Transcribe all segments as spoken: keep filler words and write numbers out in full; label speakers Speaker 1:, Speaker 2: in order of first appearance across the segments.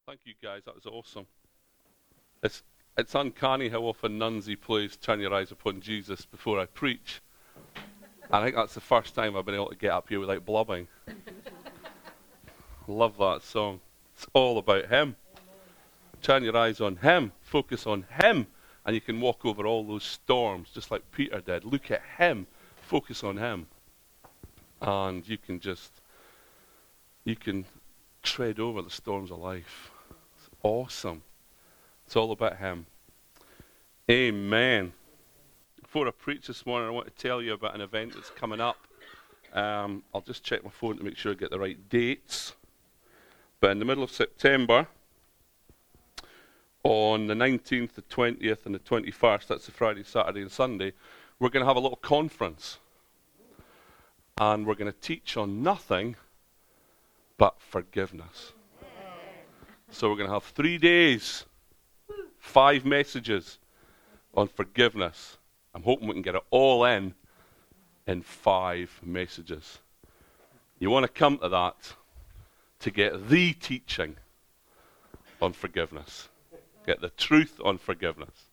Speaker 1: Thank you, guys. That was awesome. It's it's uncanny how often Nunsey plays "Turn Your Eyes Upon Jesus" before I preach. I think that's the first time I've been able to get up here without blubbing. Love that song. It's all about Him. Turn your eyes on Him. Focus on Him. And you can walk over all those storms just like Peter did. Look at Him. Focus on Him. And you can just, you can tread over the storms of life. It's awesome. It's all about Him. Amen. Before I preach this morning, I want to tell you about an event that's coming up. Um, I'll just check my phone to make sure I get the right dates. But in the middle of September, on the nineteenth, the twentieth, and the twenty-first, that's the Friday, Saturday, and Sunday, we're going to have a little conference. And we're going to teach on nothing but forgiveness. So we're going to have three days, five messages on forgiveness. I'm hoping we can get it all in in five messages. You want to come to that to get the teaching on forgiveness. Get the truth on forgiveness.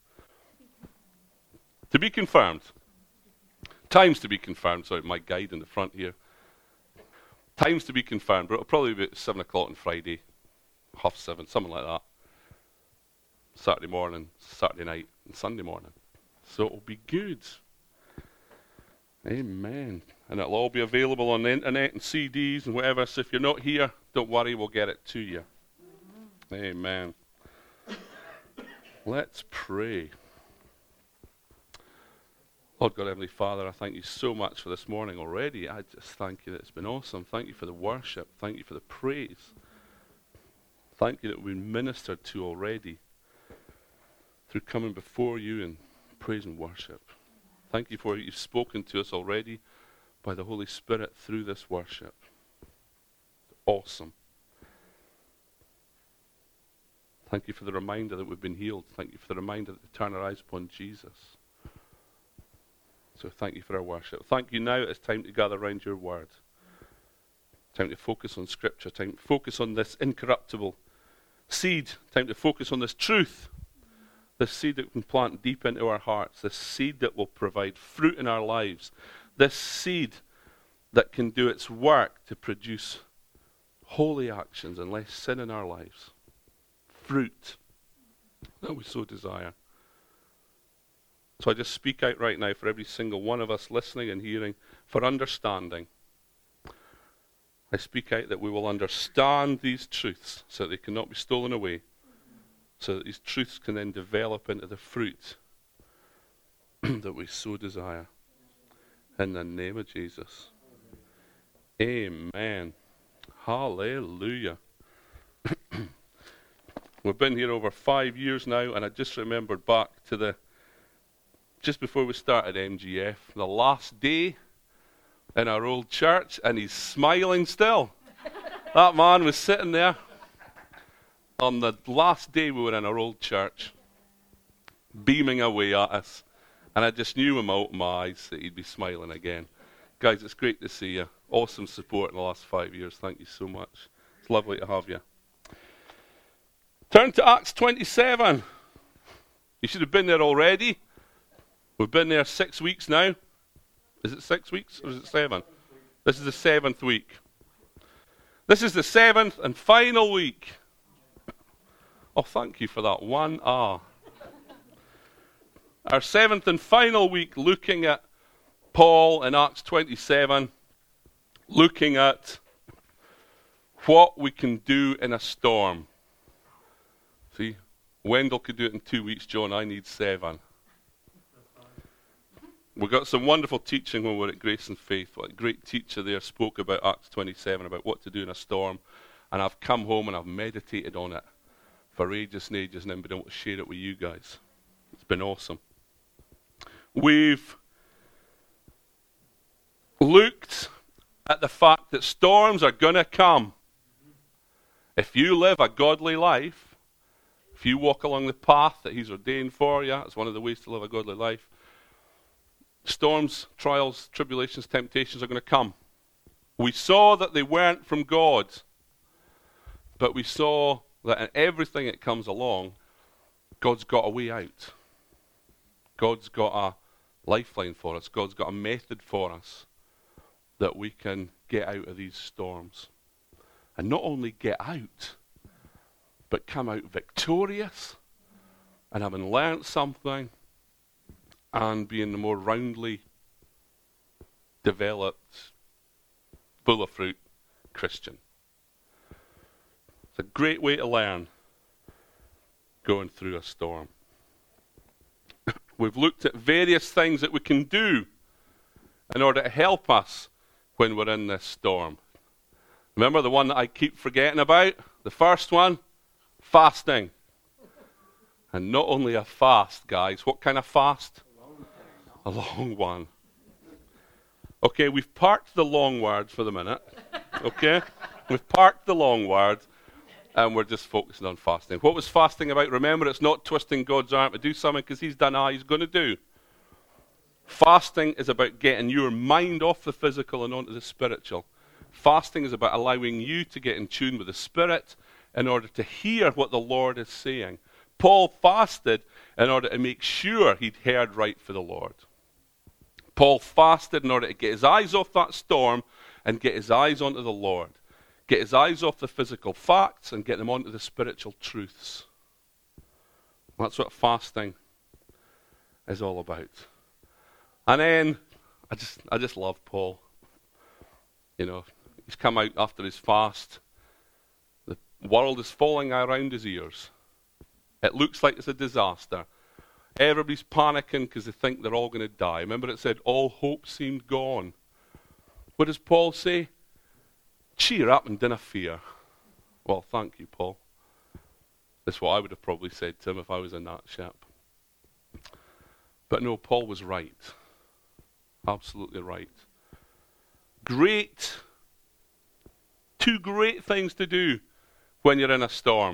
Speaker 1: To be confirmed. Times to be confirmed. Sorry, my guide in the front here. Times to be confirmed, but it'll probably be about seven o'clock on Friday, half seven, something like that. Saturday morning, Saturday night, and Sunday morning. So it'll be good. Amen. And it'll all be available on the internet and C Ds and whatever. So if you're not here, don't worry, we'll get it to you. Amen. Let's pray. Lord God, Heavenly Father, I thank you so much for this morning already. I just thank you that it's been awesome. Thank you for the worship. Thank you for the praise. Thank you that we've been ministered to already through coming before you and praise and worship. Thank you for you've spoken to us already by the Holy Spirit through this worship. Awesome. Thank you for the reminder that we've been healed. Thank you for the reminder to turn our eyes upon Jesus. So thank you for our worship. Thank you now it's time to gather around your word. Time to focus on Scripture. Time to focus on this incorruptible seed. Time to focus on this truth. This seed that we can plant deep into our hearts. This seed that will provide fruit in our lives. This seed that can do its work to produce holy actions and less sin in our lives. Fruit that we so desire. So I just speak out right now for every single one of us listening and hearing for understanding. I speak out that we will understand these truths so that they cannot be stolen away. So that these truths can then develop into the fruit that we so desire. In the name of Jesus. Amen. Hallelujah. We've been here over five years now, and I just remembered back to the, just before we started M G F, the last day in our old church, and he's smiling still. That man was sitting there on the last day we were in our old church, beaming away at us. And I just knew him out of my eyes that he'd be smiling again. Guys, it's great to see you. Awesome support in the last five years. Thank you so much. It's lovely to have you. Turn to Acts twenty-seven. You should have been there already. We've been there six weeks now. Is it six weeks or is it seven? This is the seventh week. This is the seventh and final week. Oh, thank you for that one ah. Our seventh and final week looking at Paul in Acts twenty-seven, looking at what we can do in a storm. See, Wendell could do it in two weeks, John, I need seven. We got some wonderful teaching when we were at Grace and Faith. What a great teacher there spoke about Acts twenty-seven, about what to do in a storm. And I've come home and I've meditated on it for ages and ages, and then been able to share it with you guys. It's been awesome. We've looked at the fact that storms are going to come. If you live a godly life, if you walk along the path that He's ordained for you, it's one of the ways to live a godly life. Storms, trials, tribulations, temptations are going to come. We saw that they weren't from God, but we saw that in everything that comes along, God's got a way out. God's got a lifeline for us. God's got a method for us that we can get out of these storms. And not only get out, but come out victorious and having learnt something and being the more roundly developed, full of fruit Christian. It's a great way to learn going through a storm. We've looked at various things that we can do in order to help us when we're in this storm. Remember the one that I keep forgetting about? The first one? Fasting. And not only a fast, guys. What kind of fast? A long one. Okay, we've parked the long word for the minute. Okay? We've parked the long word. And we're just focusing on fasting. What was fasting about? Remember, it's not twisting God's arm to do something because he's done all he's going to do. Fasting is about getting your mind off the physical and onto the spiritual. Fasting is about allowing you to get in tune with the Spirit in order to hear what the Lord is saying. Paul fasted in order to make sure he'd heard right for the Lord. Paul fasted in order to get his eyes off that storm and get his eyes onto the Lord. Get his eyes off the physical facts and get them onto the spiritual truths. That's what fasting is all about. And then, I just I just love Paul. You know, he's come out after his fast. The world is falling around his ears. It looks like it's a disaster. Everybody's panicking because they think they're all going to die. Remember it said all hope seemed gone. What does Paul say? Cheer up and dinna fear. Well, thank you, Paul. That's what I would have probably said to him if I was in that ship. But no, Paul was right. Absolutely right. Great, two great things to do when you're in a storm.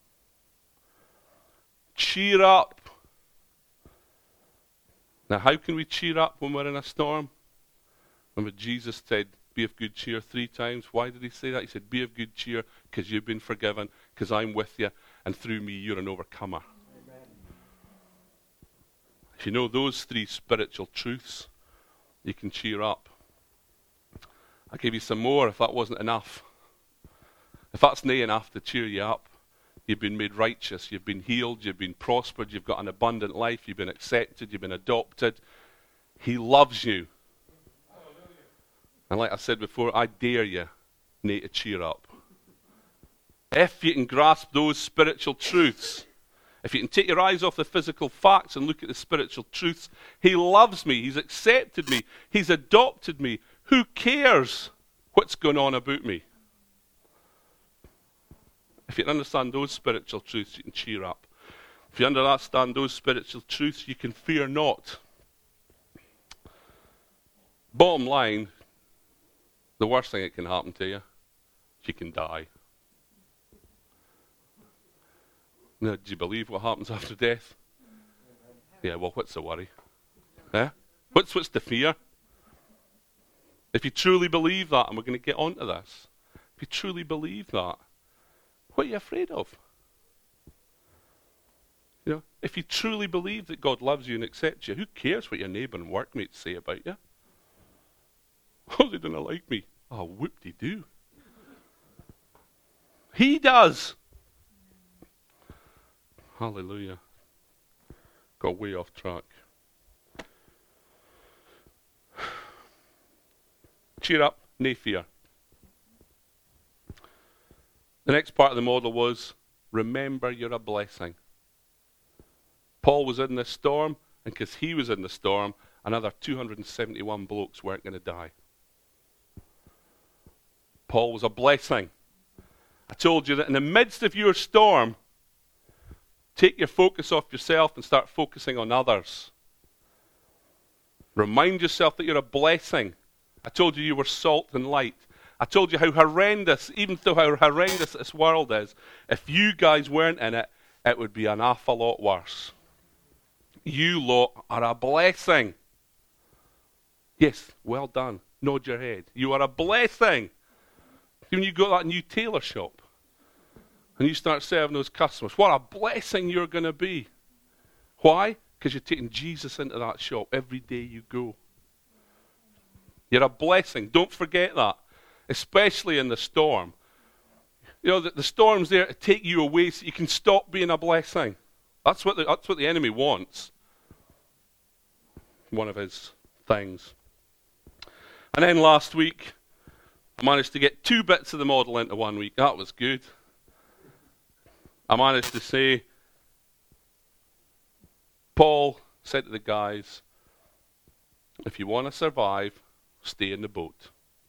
Speaker 1: Cheer up. Now, how can we cheer up when we're in a storm? Remember, Jesus said, be of good cheer three times. Why did he say that? He said, be of good cheer because you've been forgiven, because I'm with you, and through me you're an overcomer. Amen. If you know those three spiritual truths, you can cheer up. I'll give you some more if that wasn't enough. If that's not enough to cheer you up, you've been made righteous, you've been healed, you've been prospered, you've got an abundant life, you've been accepted, you've been adopted. He loves you. And like I said before, I dare you, Nate, to cheer up. If you can grasp those spiritual truths, if you can take your eyes off the physical facts and look at the spiritual truths, he loves me, he's accepted me, he's adopted me. Who cares what's going on about me? If you can understand those spiritual truths, you can cheer up. If you understand those spiritual truths, you can fear not. Bottom line, the worst thing that can happen to you, you can die. Now, do you believe what happens after death? Yeah, well, what's the worry? Eh? What's, what's the fear? If you truly believe that, and we're going to get onto this, if you truly believe that, what are you afraid of? You know, if you truly believe that God loves you and accepts you, who cares what your neighbour and workmates say about you? Oh, they don't like me. Oh, whoop-de-doo. He does. Hallelujah. Got way off track. Cheer up, nae fear. The next part of the model was, remember you're a blessing. Paul was in this storm, and because he was in the storm, another two hundred seventy-one blokes weren't going to die. Paul was a blessing. I told you that in the midst of your storm, take your focus off yourself and start focusing on others. Remind yourself that you're a blessing. I told you you were salt and light. I told you how horrendous, even though how horrendous this world is, if you guys weren't in it, it would be an awful lot worse. You lot are a blessing. Yes, well done. Nod your head. You are a blessing. When you go to that new tailor shop, And you start serving those customers. What a blessing you're going to be. Why? Because you're taking Jesus into that shop every day you go. You're a blessing. Don't forget that. Especially in the storm. You know, the, the storm's there to take you away so you can stop being a blessing. That's what the, that's what the enemy wants. One of his things. And then last week, I managed to get two bits of the model into one week. That was good. I managed to say, Paul said to the guys, if you want to survive, stay in the boat.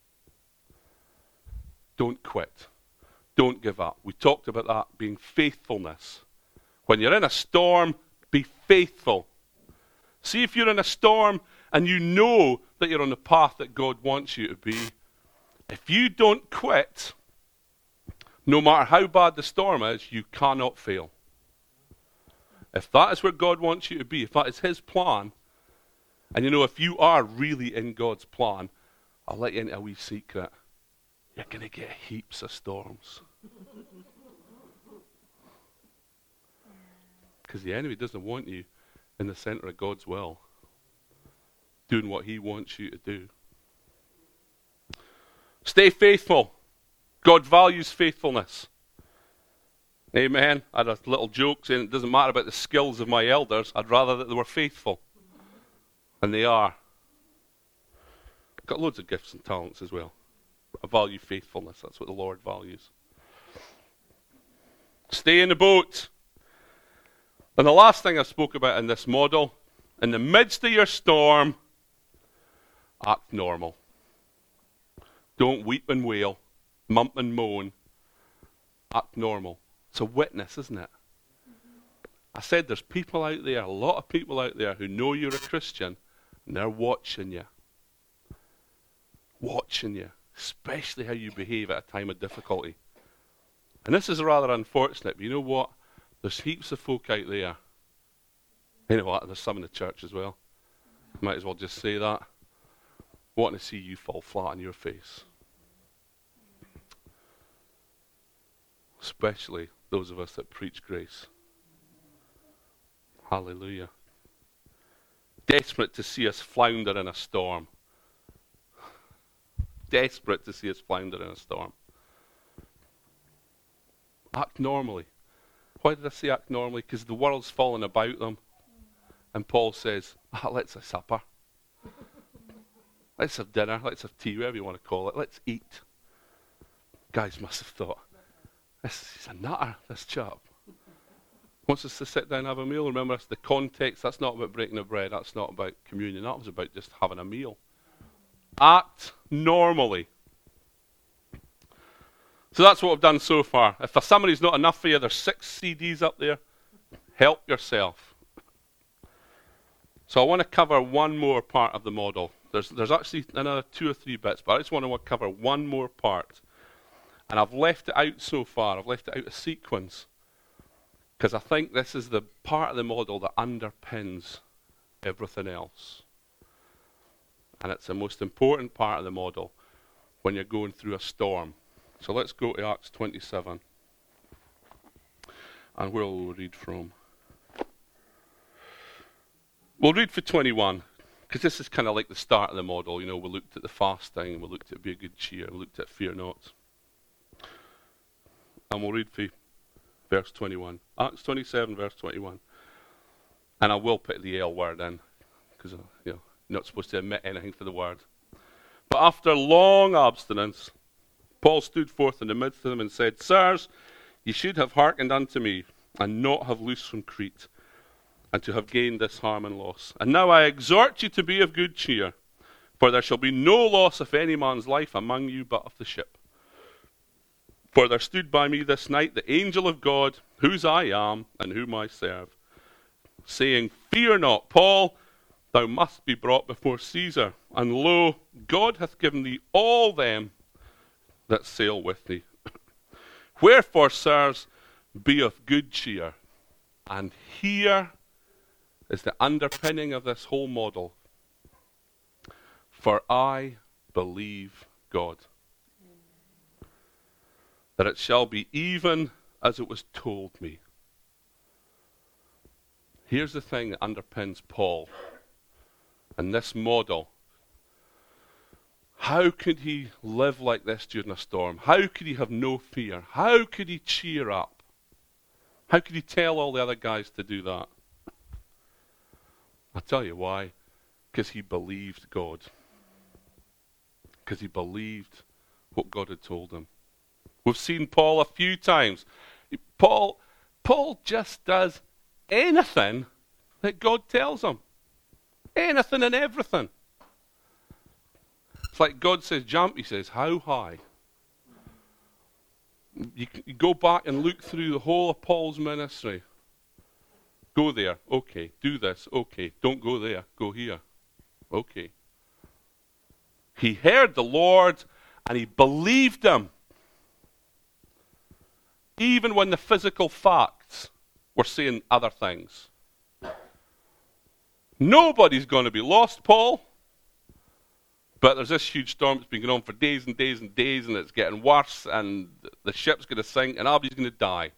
Speaker 1: Don't quit. Don't give up. We talked about that being faithfulness. When you're in a storm, be faithful. See if you're in a storm and you know that you're on the path that God wants you to be. If you don't quit, no matter how bad the storm is, you cannot fail. If that is where God wants you to be, if that is his plan, and you know, if you are really in God's plan, I'll let you into a wee secret. You're going to get heaps of storms. Because the enemy doesn't want you in the center of God's will, doing what he wants you to do. Stay faithful. God values faithfulness. Amen. I had a little joke saying it doesn't matter about the skills of my elders. I'd rather that they were faithful. And they are. I've got loads of gifts and talents as well. I value faithfulness. That's what the Lord values. Stay in the boat. And the last thing I spoke about in this model, in the midst of your storm, act normal. Don't weep and wail, mump and moan. Act normal. It's a witness, isn't it? I said there's people out there, a lot of people out there who know you're a Christian, and they're watching you. Watching you. Especially how you behave at a time of difficulty. And this is rather unfortunate, but you know what? There's heaps of folk out there. You know what? There's some in the church as well. Might as well just say that. Wanting to see you fall flat on your face. Especially those of us that preach grace. Hallelujah. Desperate to see us flounder in a storm. Desperate to see us flounder in a storm. Act normally. Why did I say act normally? Because the world's falling about them. And Paul says, ah, let's have supper. Let's have dinner. Let's have tea, whatever you want to call it. Let's eat. Guys must have thought, this is a nutter, this chap. Wants us to sit down and have a meal. Remember, that's the context. That's not about breaking the bread. That's not about communion. That was about just having a meal. Act normally. So that's what we've done so far. If the summary's not enough for you, there's six C Ds up there. Help yourself. So I want to cover one more part of the model. There's, there's actually another two or three bits, but I just want to cover one more part. And I've left it out so far. I've left it out of sequence. Because I think this is the part of the model that underpins everything else. And it's the most important part of the model when you're going through a storm. So let's go to Acts twenty-seven. And where will we read from? We'll read for twenty-one. Because this is kind of like the start of the model. You know, we looked at the fasting, we looked at be of good cheer, we looked at fear not. And we'll read for verse twenty-one. Acts twenty-seven, verse twenty-one. And I will put the L word in, because you know, you're not supposed to admit anything for the word. But after long abstinence, Paul stood forth in the midst of them and said, Sirs, ye should have hearkened unto me, and not have loosed from Crete, and to have gained this harm and loss. And now I exhort you to be of good cheer, for there shall be no loss of any man's life among you but of the ship. For there stood by me this night the angel of God, whose I am, and whom I serve, saying, Fear not, Paul, thou must be brought before Caesar. And lo, God hath given thee all them that sail with thee. Wherefore, sirs, be of good cheer. And here is the underpinning of this whole model. For I believe God, that it shall be even as it was told me. Here's the thing that underpins Paul and this model. How could he live like this during a storm? How could he have no fear? How could he cheer up? How could he tell all the other guys to do that? I'll tell you why. Because he believed God. Because he believed what God had told him. We've seen Paul a few times. Paul, Paul just does anything that God tells him. Anything and everything. It's like God says, jump, he says, how high? You, you go back and look through the whole of Paul's ministry. Go there, okay. Do this, okay. Don't go there, go here. Okay. He heard the Lord and he believed him. Even when the physical facts were saying other things. Nobody's going to be lost, Paul. But there's this huge storm that's been going on for days and days and days, and it's getting worse, and the ship's going to sink, and everybody's going to die.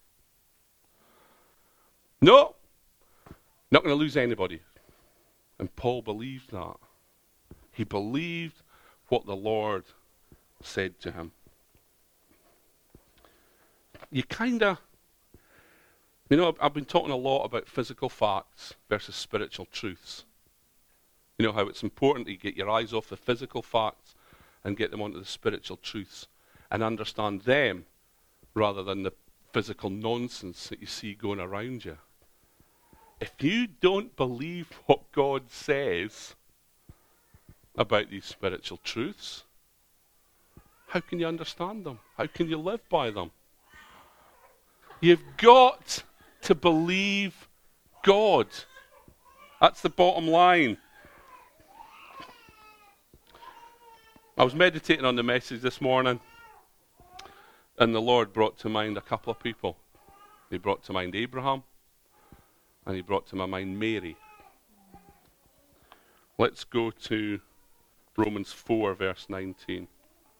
Speaker 1: No, not going to lose anybody. And Paul believed that. He believed what the Lord said to him. You kind of, you know, I've been talking a lot about physical facts versus spiritual truths. You know how it's important to get your eyes off the physical facts and get them onto the spiritual truths and understand them rather than the physical nonsense that you see going around you. If you don't believe what God says about these spiritual truths, how can you understand them? How can you live by them? You've got to believe God. That's the bottom line. I was meditating on the message this morning, and the Lord brought to mind a couple of people. He brought to mind Abraham, and he brought to my mind Mary. Let's go to Romans four, verse nineteen.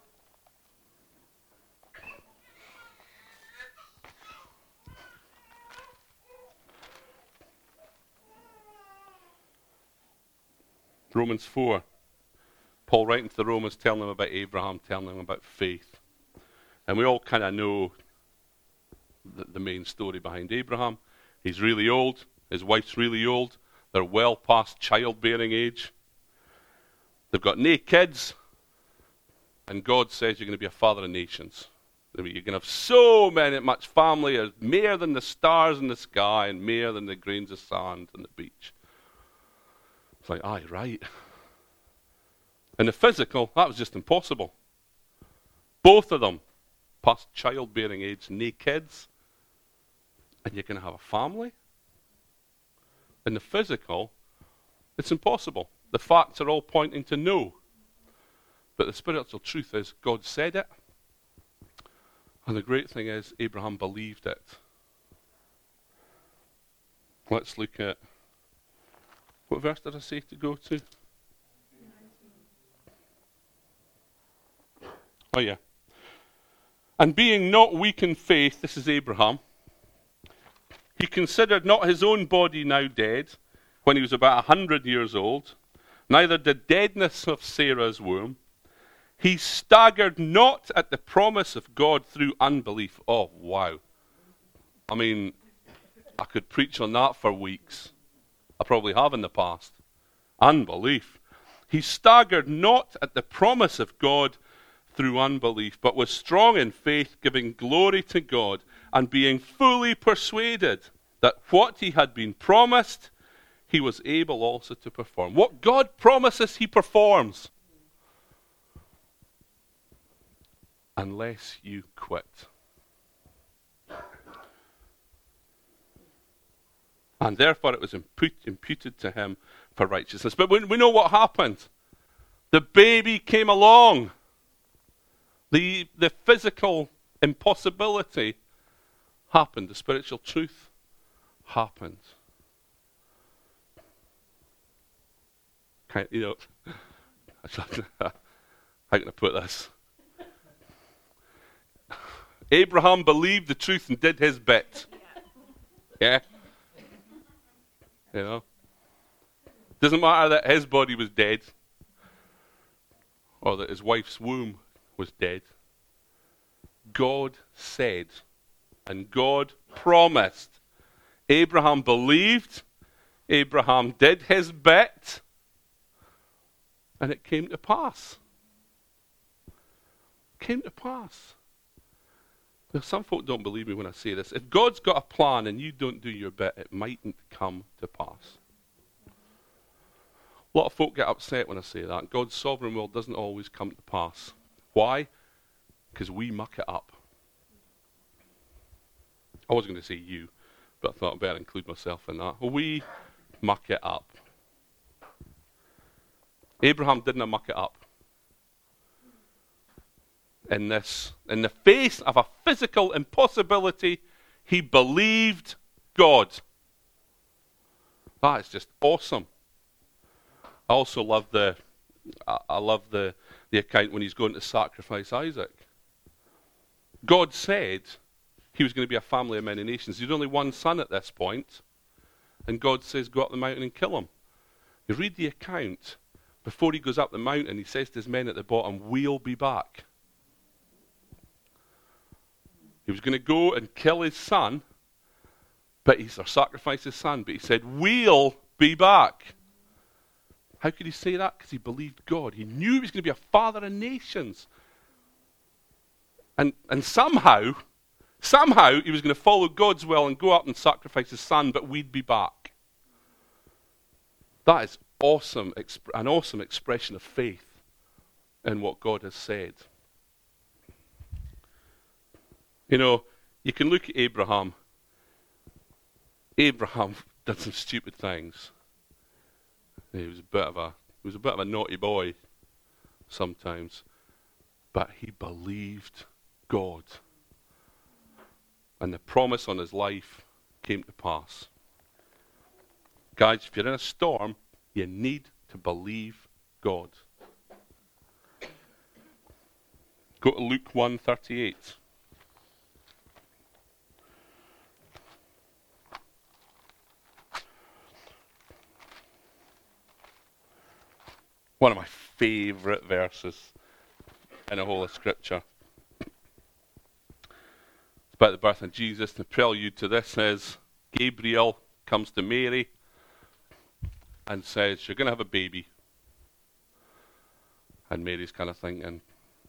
Speaker 1: Romans four. Paul writing to the Romans, telling them about Abraham, telling them about faith. And we all kind of know the, the main story behind Abraham. He's really old. His wife's really old. They're well past childbearing age. They've got no kids. And God says you're going to be a father of nations. You're going to have so many, much family, more than the stars in the sky and more than the grains of sand on the beach. It's like, aye, right. In the physical, that was just impossible. Both of them, past childbearing age, no kids, and you're going to have a family? In the physical, it's impossible. The facts are all pointing to no. But the spiritual truth is, God said it, and the great thing is, Abraham believed it. Let's look at, what verse did I say to go to? Oh yeah. And being not weak in faith, this is Abraham, he considered not his own body now dead, when he was about a hundred years old, neither the deadness of Sarah's womb. He staggered not at the promise of God through unbelief. Oh, wow. I mean, I could preach on that for weeks. I probably have in the past. Unbelief. He staggered not at the promise of God through unbelief, but was strong in faith, giving glory to God, and being fully persuaded that what he had been promised, he was able also to perform. What God promises, he performs. Unless you quit. And therefore it was imput- imputed to him for righteousness. But we, we know what happened. The baby came along. The, the physical impossibility happened. The spiritual truth happened. Kind you know, how can I put this? Abraham believed the truth and did his bit. Yeah? You know? Doesn't matter that his body was dead or that his wife's womb was dead. God said and God promised. Abraham believed. Abraham did his bit. And it came to pass. Came to pass. Now, some folk don't believe me when I say this. If God's got a plan and you don't do your bit, it mightn't come to pass. A lot of folk get upset when I say that. God's sovereign will doesn't always come to pass. Why? Because we muck it up. I was going to say you, but I thought I'd better include myself in that. We muck it up. Abraham didn't muck it up. In this, in the face of a physical impossibility, he believed God. That is just awesome. I also love the, I, I love the, the account when he's going to sacrifice Isaac. God said he was going to be a family of many nations. He's only one son at this point, and God says, go up the mountain and kill him. You read the account. Before he goes up the mountain, he says to his men at the bottom, we'll be back. He was going to go and kill his son, but he's or sacrifice his son, but he said, we'll be back. How could he say that? Because he believed God. He knew he was going to be a father of nations. And, and somehow, somehow he was going to follow God's will and go up and sacrifice his son, but we'd be back. That is awesome, an awesome expression of faith in what God has said. You know, you can look at Abraham. Abraham did some stupid things. He was a bit of a he was a bit of a naughty boy sometimes, but he believed God, and the promise on his life came to pass. Guys, if you're in a storm, you need to believe God. Go to Luke one thirty-eight. One of my favourite verses in the whole of Scripture. It's about the birth of Jesus. The prelude to this is Gabriel comes to Mary and says, you're going to have a baby. And Mary's kind of thinking,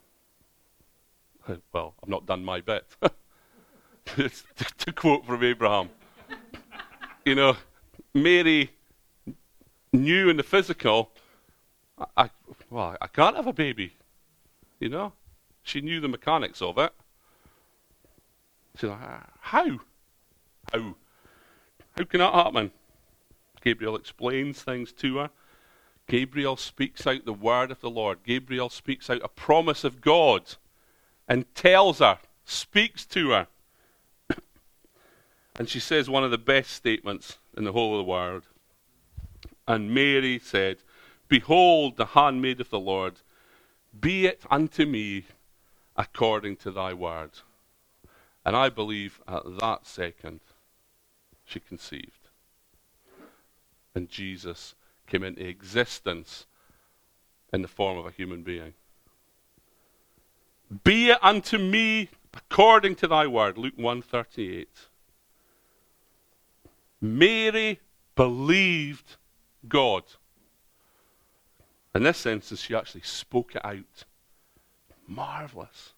Speaker 1: well, I've not done my bit. to, to quote from Abraham. You know, Mary knew in the physical, I, well, I can't have a baby. You know? She knew the mechanics of it. She's like, how? How? How can that happen? Gabriel explains things to her. Gabriel speaks out the word of the Lord. Gabriel speaks out a promise of God and tells her, speaks to her. And she says one of the best statements in the whole of the world. And Mary said, behold, the handmaid of the Lord, be it unto me according to thy word. And I believe at that second she conceived. And Jesus came into existence in the form of a human being. Be it unto me according to thy word. Luke one thirty-eight. Mary believed God. In this instance, she actually spoke it out. Marvelous.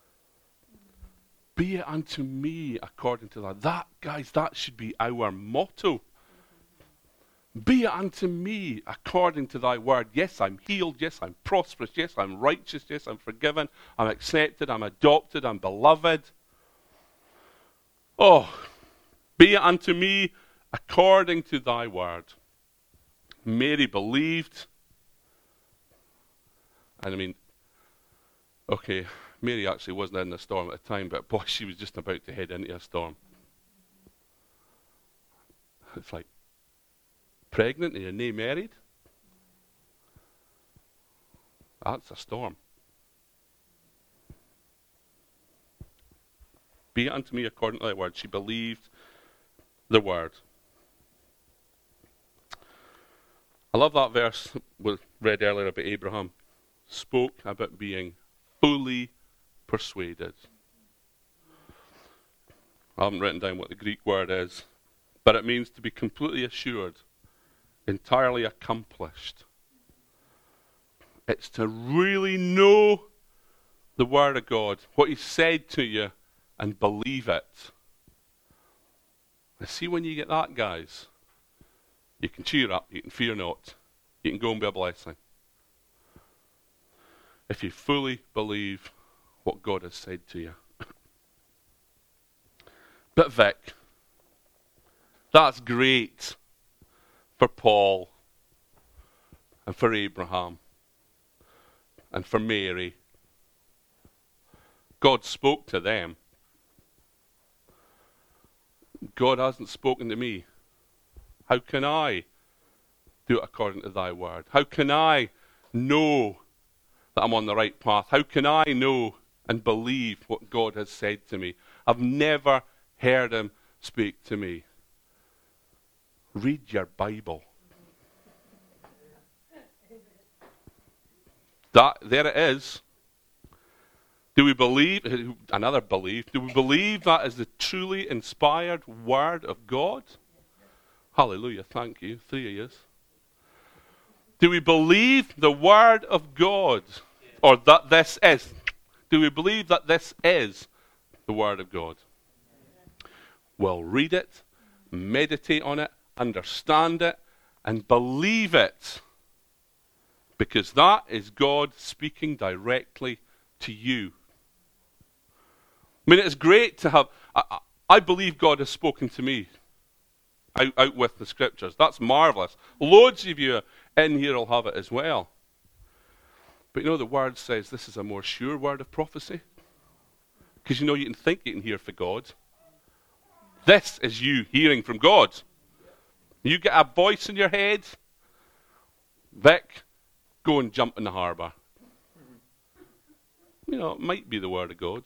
Speaker 1: Be it unto me according to that. That, guys, that should be our motto. Be it unto me according to thy word. Yes, I'm healed. Yes, I'm prosperous. Yes, I'm righteous. Yes, I'm forgiven. I'm accepted. I'm adopted. I'm beloved. Oh, be it unto me according to thy word. Mary believed. And I mean, okay, Mary actually wasn't in the storm at the time, but boy, she was just about to head into a storm. It's like, pregnant and you're not married? That's a storm. Be it unto me according to thy word. She believed the word. I love that verse we read earlier about Abraham. Spoke about being fully persuaded. I haven't written down what the Greek word is, but it means to be completely assured, entirely accomplished. It's to really know the word of God, what he said to you, and believe it. And see, when you get that, guys, you can cheer up, you can fear not, you can go and be a blessing. If you fully believe what God has said to you. But Vic, that's great for Paul and for Abraham and for Mary. God spoke to them. God hasn't spoken to me. How can I do it according to thy word? How can I know that I'm on the right path? How can I know and believe what God has said to me? I've never heard him speak to me. Read your Bible. That, there it is. Do we believe, another belief, do we believe that is the truly inspired word of God? Hallelujah, thank you, three of yous. Do we believe the word of God? Or that this is? Do we believe that this is the word of God? Well, read it, meditate on it, understand it, and believe it. Because that is God speaking directly to you. I mean, it's great to have, I, I believe God has spoken to me out, out with the scriptures. That's marvelous. Loads of you in here will have it as well. But you know, the word says this is a more sure word of prophecy. Because you know, you can think you can hear from God. This is you hearing from God. You get a voice in your head, Vic, go and jump in the harbour. You know, it might be the word of God.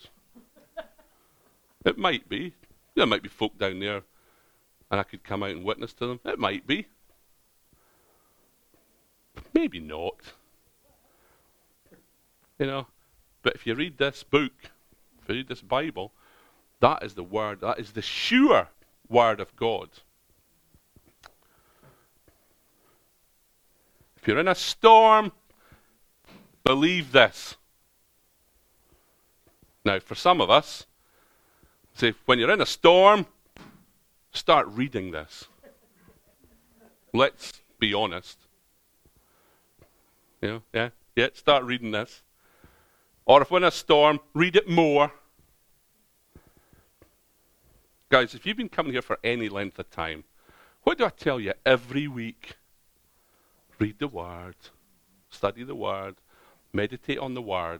Speaker 1: It might be. There might be folk down there and I could come out and witness to them. It might be. Maybe not. You know, but if you read this book, if you read this Bible, that is the word, that is the sure word of God. If you're in a storm, believe this. Now, for some of us, say, when you're in a storm, start reading this. Let's be honest. You know, yeah, yeah, start reading this. Or if we're in a storm, read it more. Guys, if you've been coming here for any length of time, what do I tell you every week? Read the Word, study the Word, meditate on the Word.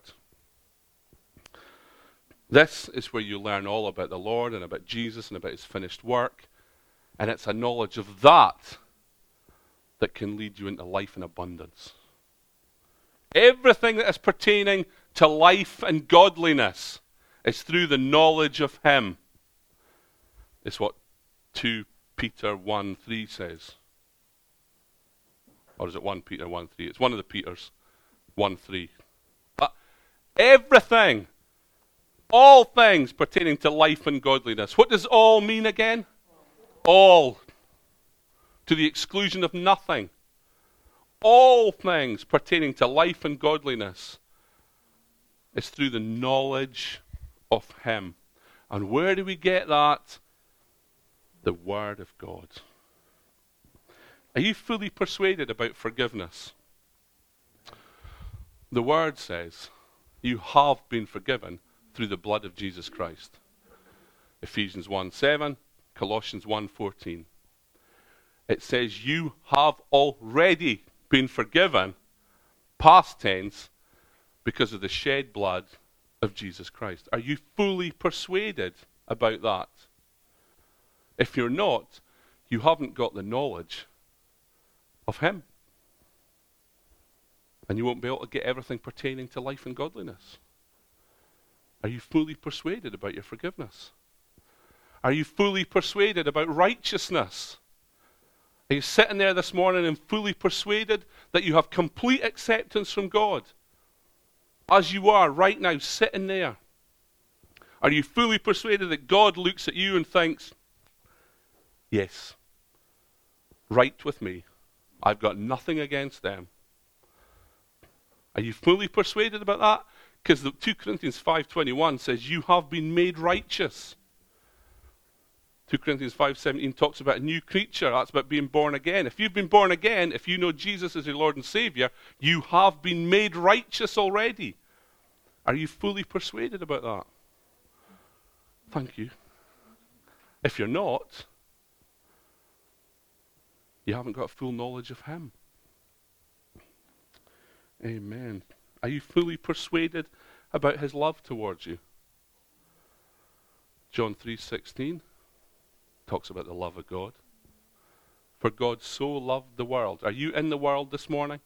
Speaker 1: This is where you learn all about the Lord and about Jesus and about his finished work. And it's a knowledge of that that can lead you into life in abundance. Everything that is pertaining to life and godliness is through the knowledge of him. It's what Second Peter one three says. Or is it First Peter one three? It's one of the Peters. one three. But everything, all things pertaining to life and godliness. What does all mean again? All. To the exclusion of nothing. All things pertaining to life and godliness is through the knowledge of him. And where do we get that? The Word of God. Are you fully persuaded about forgiveness? The Word says you have been forgiven through the blood of Jesus Christ. Ephesians one seven, Colossians one fourteen. It says you have already been forgiven, past tense, because of the shed blood of Jesus Christ. Are you fully persuaded about that? If you're not, you haven't got the knowledge of him. And you won't be able to get everything pertaining to life and godliness. Are you fully persuaded about your forgiveness? Are you fully persuaded about righteousness? Are you sitting there this morning and fully persuaded that you have complete acceptance from God? As you are right now, sitting there. Are you fully persuaded that God looks at you and thinks, yes, right with me. I've got nothing against them. Are you fully persuaded about that? Because two Corinthians five twenty-one says you have been made righteous. two Corinthians five seventeen talks about a new creature. That's about being born again. If you've been born again, if you know Jesus as your Lord and Savior, you have been made righteous already. Are you fully persuaded about that? Thank you. If you're not, you haven't got full knowledge of Him. Amen. Are you fully persuaded about His love towards you? John three sixteen talks about the love of God. For God so loved the world. Are you in the world this morning?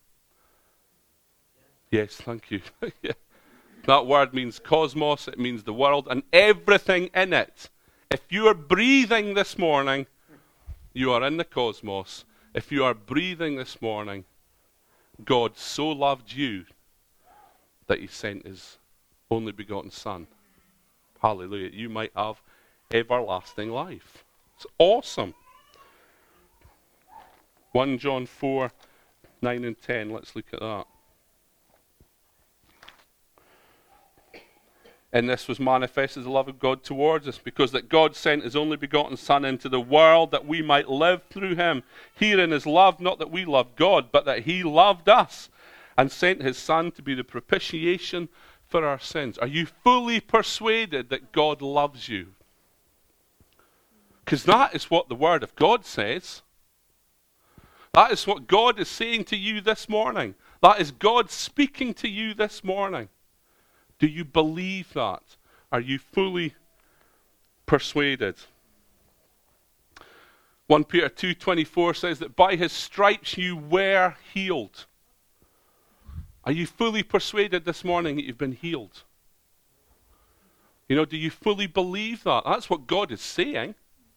Speaker 1: Yes, thank you. Yeah. That word means cosmos. It means the world and everything in it. If you are breathing this morning, you are in the cosmos. If you are breathing this morning, God so loved you that He sent His only begotten Son. Hallelujah. You might have everlasting life. It's awesome. First John four, nine and ten. Let's look at that. And this was manifested the love of God towards us, because that God sent His only begotten Son into the world that we might live through Him. Herein is love, not that we loved God, but that He loved us and sent His Son to be the propitiation for our sins. Are you fully persuaded that God loves you? Because that is what the Word of God says. That is what God is saying to you this morning. That is God speaking to you this morning. Do you believe that? Are you fully persuaded? First Peter two twenty-four says that by His stripes you were healed. Are you fully persuaded this morning that you've been healed? You know, do you fully believe that? That's what God is saying.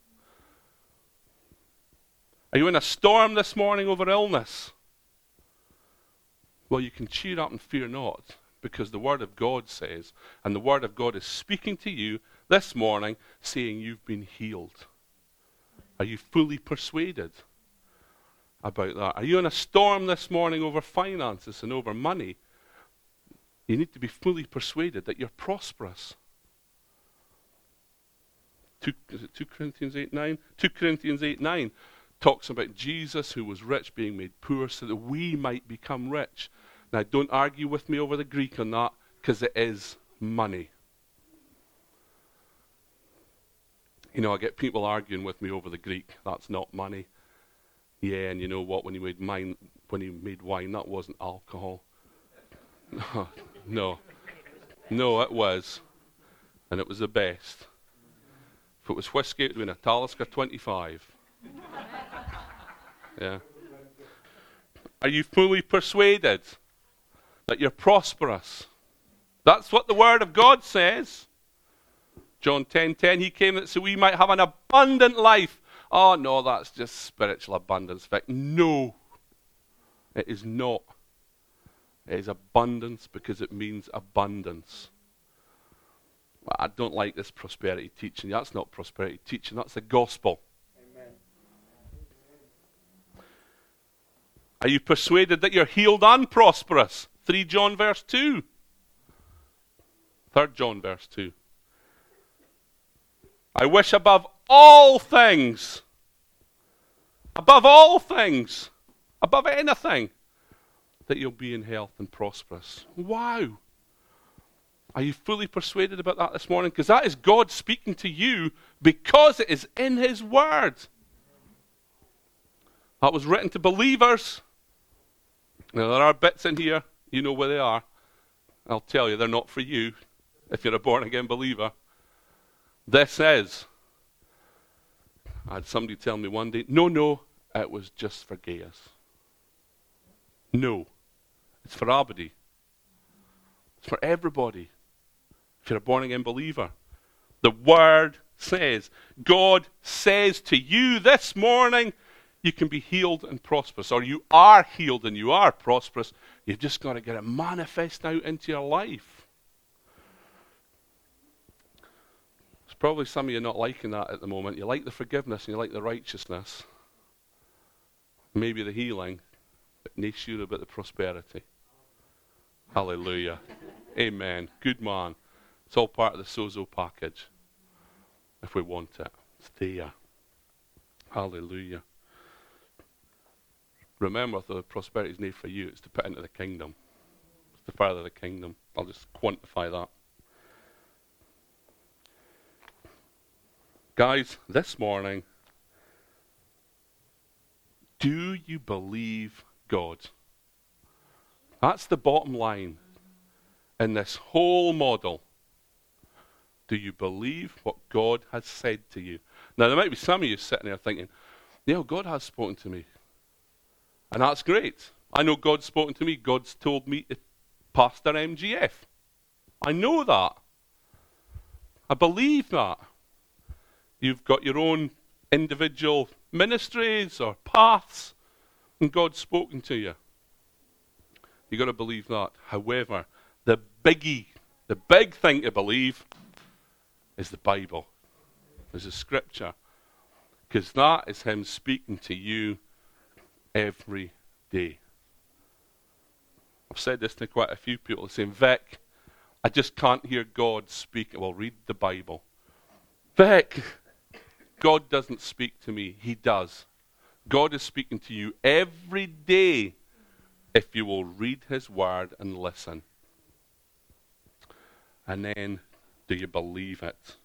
Speaker 1: Are you in a storm this morning over illness? Well, you can cheer up and fear not, because the Word of God says, and the Word of God is speaking to you this morning, saying you've been healed. Are you fully persuaded about that? Are you in a storm this morning over finances and over money? You need to be fully persuaded that you're prosperous. Two, is it two Corinthians eight nine? two Corinthians eight nine talks about Jesus who was rich being made poor so that we might become rich. Now, don't argue with me over the Greek on that, because it is money. You know, I get people arguing with me over the Greek. That's not money. Yeah, and you know what? When he made wine, when he made wine, that wasn't alcohol. No, no, no, it was, and it was the best. If it was whiskey, it would have been a Talisker twenty-five. Yeah. Are you fully persuaded that you're prosperous? That's what the Word of God says. John ten ten, He came that so we might have an abundant life. Oh no, that's just spiritual abundance. In fact, no, it is not. It is abundance because it means abundance. Well, I don't like this prosperity teaching. That's not prosperity teaching, that's the gospel. Amen. Are you persuaded that you're healed and prosperous? Third John verse two. Third John verse two. I wish above all things, above all things, above anything, that you'll be in health and prosperous. Wow. Are you fully persuaded about that this morning? Because that is God speaking to you because it is in His Word. That was written to believers. Now, there are bits in here, you know where they are. I'll tell you, they're not for you if you're a born-again believer. This is. I had somebody tell me one day, no, no, it was just for Gaius. No, it's for everybody. It's for everybody. if you're a born-again believer. The Word says, God says to you this morning, you can be healed and prosperous, or you are healed and you are prosperous. You've just got to get it manifest out into your life. There's probably some of you not liking that at the moment. You like the forgiveness and you like the righteousness, maybe the healing, but not sure about the prosperity. Hallelujah. Amen. Good man. It's all part of the sozo package. If we want it, it's there. Hallelujah. Remember, the prosperity is not for you, it's to put into the kingdom. It's to further the kingdom. I'll just quantify that. Guys, this morning, do you believe God? That's the bottom line in this whole model. Do you believe what God has said to you? Now, there might be some of you sitting there thinking, yeah, God has spoken to me. And that's great. I know God's spoken to me. God's told me to pastor M G F. I know that. I believe that. You've got your own individual ministries or paths, and God's spoken to you. You've got to believe that. However, the biggie, the big thing to believe is the Bible. Is the Scripture. Because that is Him speaking to you every day. I've said this to quite a few people saying, Vic, I just can't hear God speak. Well, read the Bible. Vic, God doesn't speak to me. He does. God is speaking to you every day if you will read His Word and listen. And then, do you believe it?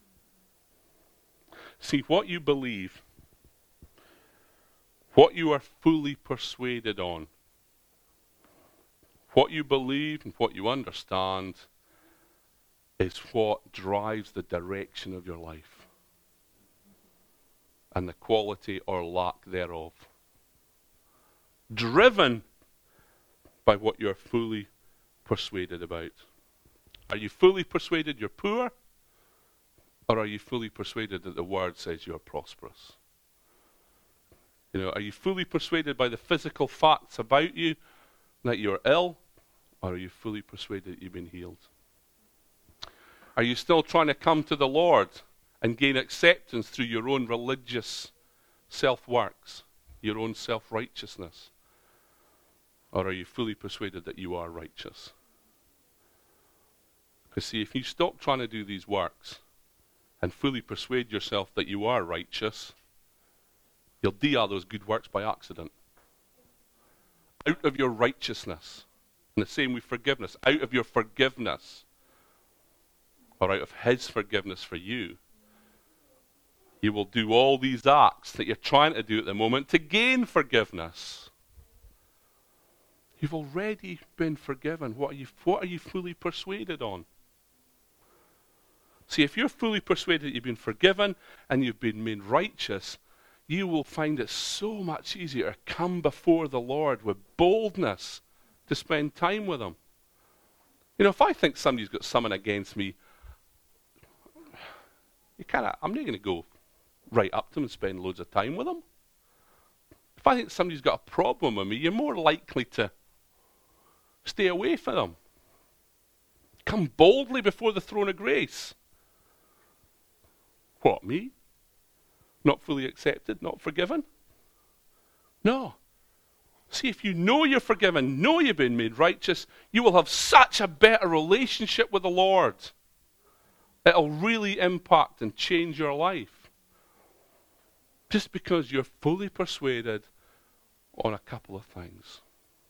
Speaker 1: See, what you believe, what you are fully persuaded on, what you believe and what you understand is what drives the direction of your life and the quality or lack thereof. Driven by what you're fully persuaded about. Are you fully persuaded you're poor? Or are you fully persuaded that the Word says you are prosperous? You know, are you fully persuaded by the physical facts about you that you're ill? Or are you fully persuaded that you've been healed? Are you still trying to come to the Lord and gain acceptance through your own religious self-works, your own self-righteousness? Or are you fully persuaded that you are righteous? Because see, if you stop trying to do these works and fully persuade yourself that you are righteous, you'll do all those good works by accident. Out of your righteousness. And the same with forgiveness. Out of your forgiveness, or out of His forgiveness for you, you will do all these acts that you're trying to do at the moment to gain forgiveness. You've already been forgiven. What are you, what are you fully persuaded on? See, if you're fully persuaded you've been forgiven and you've been made righteous, you will find it so much easier to come before the Lord with boldness to spend time with Him. You know, if I think somebody's got something against me, you kinda, I'm not going to go right up to them and spend loads of time with them. If I think somebody's got a problem with me, you're more likely to stay away from them. Come boldly before the throne of grace. What, me? Not fully accepted, not forgiven? No. See, if you know you're forgiven, know you've been made righteous, you will have such a better relationship with the Lord. It'll really impact and change your life. Just because you're fully persuaded on a couple of things.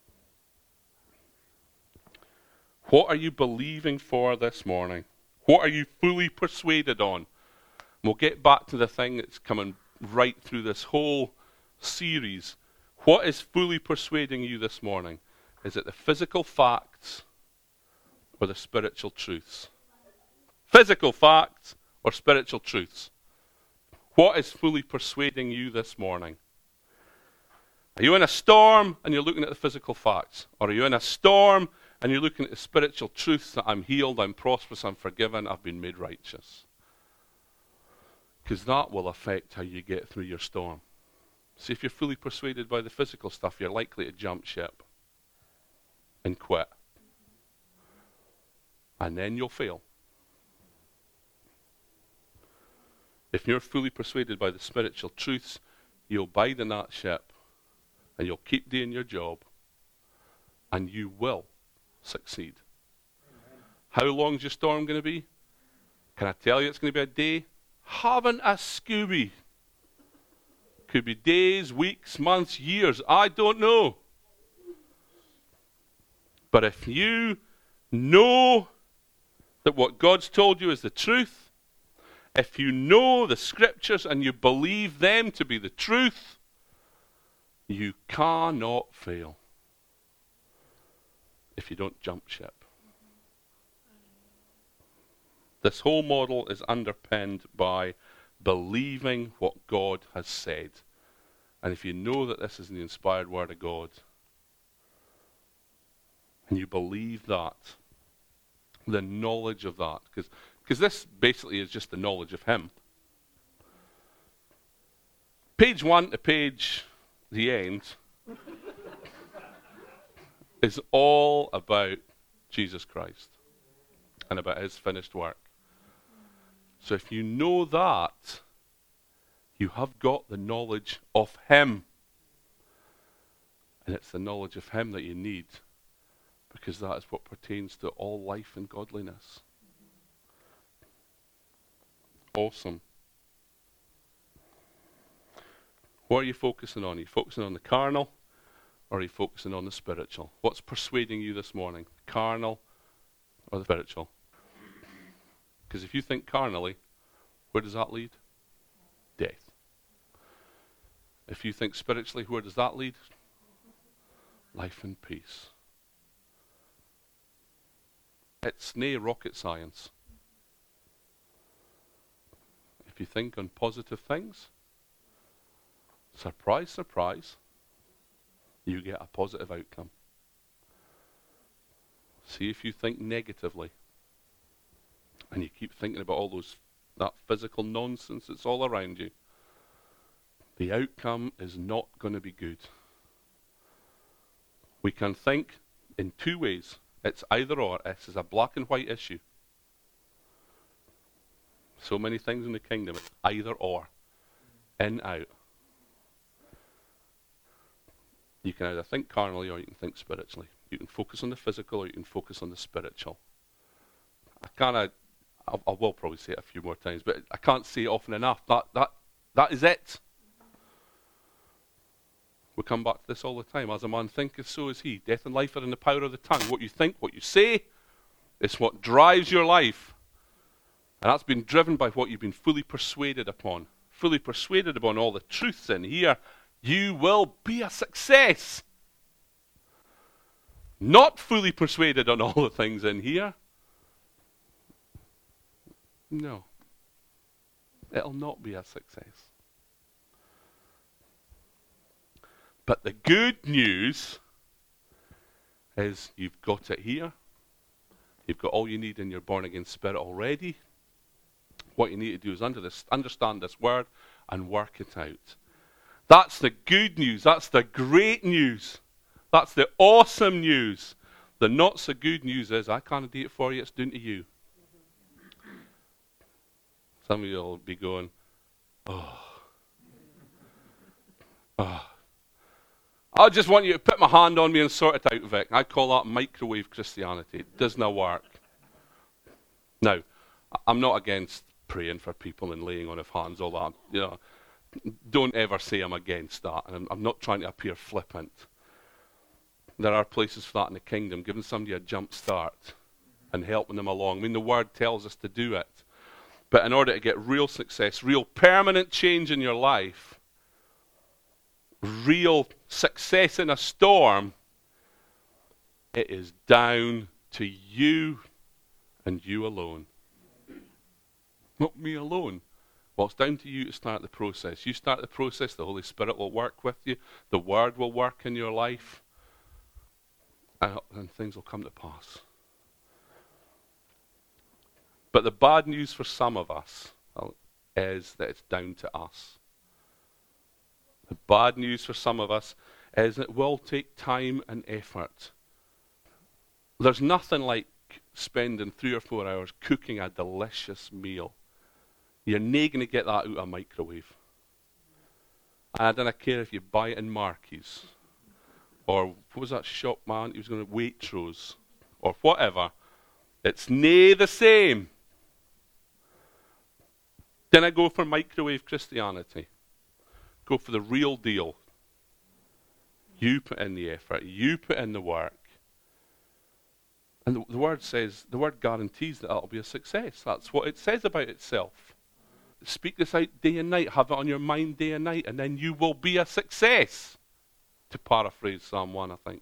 Speaker 1: What are you believing for this morning? What are you fully persuaded on? We'll get back to the thing that's coming right through this whole series. What is fully persuading you this morning? Is it the physical facts or the spiritual truths? Physical facts or spiritual truths? What is fully persuading you this morning? Are you in a storm and you're looking at the physical facts? Or are you in a storm And you're looking at the spiritual truths that I'm healed, I'm prosperous, I'm forgiven, I've been made righteous. Because that will affect how you get through your storm. See, if you're fully persuaded by the physical stuff, you're likely to jump ship and quit. And then you'll fail. If you're fully persuaded by the spiritual truths, you'll bide in that ship and you'll keep doing your job and you will succeed. Amen. How long's your storm going to be? Can I tell you it's going to be a day? Haven't a Scooby. Could be days, weeks, months, years. I don't know. But if you know that what God's told you is the truth, if you know the scriptures and you believe them to be the truth, you cannot fail if you don't jump ship. This whole model is underpinned by believing what God has said. And if you know that this is the inspired word of God, and you believe that, the knowledge of that, because because this basically is just the knowledge of Him. Page one to page the end is all about Jesus Christ and about His finished work. So if you know that, you have got the knowledge of Him. And it's the knowledge of Him that you need, because that is what pertains to all life and godliness. Awesome. What are you focusing on? Are you focusing on the carnal, or are you focusing on the spiritual? What's persuading you this morning? The carnal or the spiritual? Because if you think carnally, where does that lead? Death. If you think spiritually, where does that lead? Life and peace. It's nae rocket science. If you think on positive things, surprise, surprise, you get a positive outcome. See, if you think negatively, and you keep thinking about all those that physical nonsense that's all around you, the outcome is not going to be good. We can think in two ways. It's either or. This is a black and white issue. So many things in the kingdom, it's either or. In, out. You can either think carnally or you can think spiritually. You can focus on the physical or you can focus on the spiritual. I kind of, I, I will probably say it a few more times, but I can't say it often enough. That that that is it. We come back to this all the time. As a man thinketh, so is he. Death and life are in the power of the tongue. What you think, what you say, is what drives your life. And that's been driven by what you've been fully persuaded upon. Fully persuaded upon all the truths in here. You will be a success. Not fully persuaded on all the things in here. No. It'll not be a success. But the good news is you've got it here. You've got all you need in your born-again spirit already. What you need to do is under this, understand this word and work it out. That's the good news. That's the great news. That's the awesome news. The not so good news is, I can't do it for you, it's down to you. Some of you will be going, oh. Oh. I just want you to put my hand on me and sort it out, Vic. I call that microwave Christianity. It does not work. Now, I'm not against praying for people and laying on of hands, all that. You know, don't ever say I'm against that. And I'm, I'm not trying to appear flippant. There are places for that in the kingdom, giving somebody a jump start and helping them along. I mean, the word tells us to do it. But in order to get real success, real permanent change in your life, real success in a storm, it is down to you and you alone. Not me alone. Well, it's down to you to start the process. You start the process, the Holy Spirit will work with you. The Word will work in your life. and, and things will come to pass. But the bad news for some of us is that it's down to us. The bad news for some of us is it will take time and effort. There's nothing like spending three or four hours cooking a delicious meal. You're not going to get that out of a microwave. And I don't care if you buy it in Marky's, or what was that shop, man? He was going to Waitrose, or whatever. It's nae the same. Then I go for microwave Christianity. Go for the real deal. You put in the effort. You put in the work. And the, the word says, the word guarantees that that'll be a success. That's what it says about itself. Speak this out day and night. Have it on your mind day and night. And then you will be a success. To paraphrase Psalm one, I think.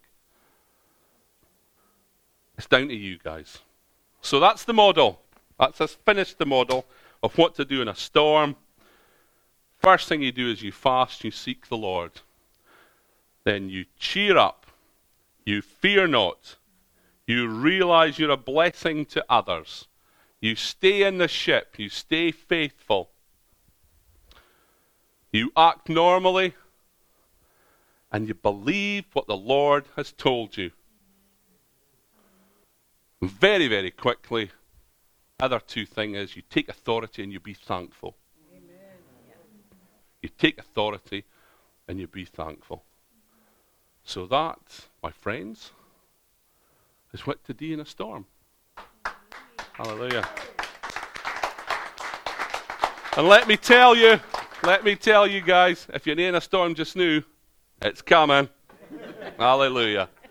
Speaker 1: It's down to you guys. So that's the model. That's us finished the model of what to do in a storm. First thing you do is you fast, you seek the Lord. Then you cheer up. You fear not. You realize you're a blessing to others. You stay in the ship. You stay faithful. You act normally. And you believe what the Lord has told you. Very, very quickly, other two things is you take authority and you be thankful. Amen. You take authority and you be thankful. So that, my friends, is what to do in a storm. Hallelujah. And let me tell you, let me tell you guys, if you're in a storm just now, it's coming. Hallelujah.